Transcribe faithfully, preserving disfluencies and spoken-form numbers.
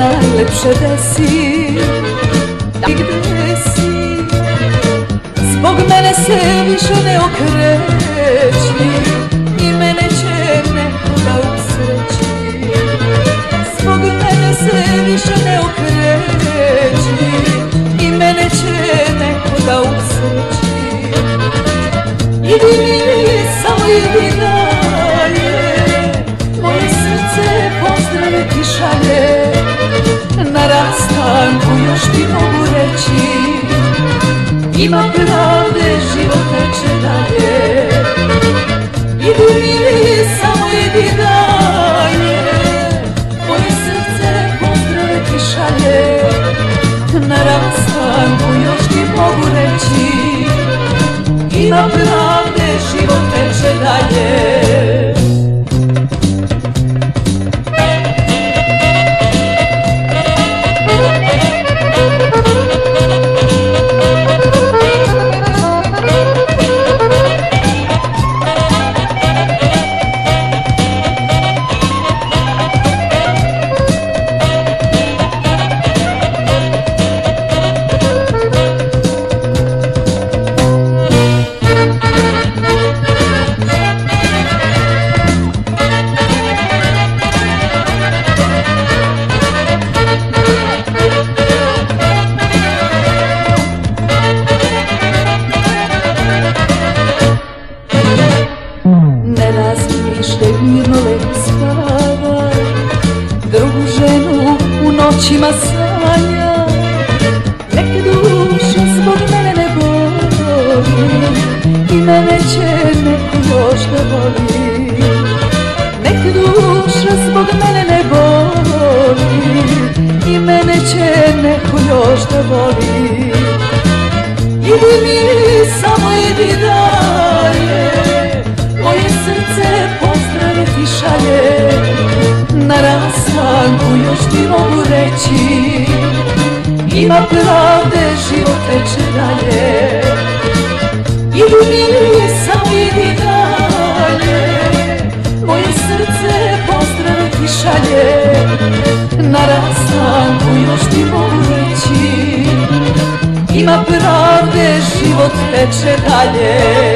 najlepše desi. I gde si? Zbog mene se više ne okreći i mene će neko da usreći. Zbog mene se više ne okreći i mene će neko da usreći. Idi mi, samo idi dalje, moje srce pozdrave ti šalje. Na rastanku još ti mogu reći, ima pravde, život teče dalje. Idi mi, samo idi dalje, moje srce pozdrave ti šalje. Na rastanku još ti mogu reći, ima pravde, život teče dalje. Mirno lepo spava, drugu ženu u noćima sanja. Nek te duša zbog mene ne boli i mene će neko još da voli. Nek te duša zbog mene ne boli i mene će neko još da voli. Idi mi, samo idi dalje, moje srce pozdrave ti šalje. Na rastanku još ti mogu reći, ima pravde, život teče dalje. Idi mi, samo idi dalje, moje srce pozdrave ti šalje. Na rastanku još ti mogu reći, ima pravde, život teče dalje.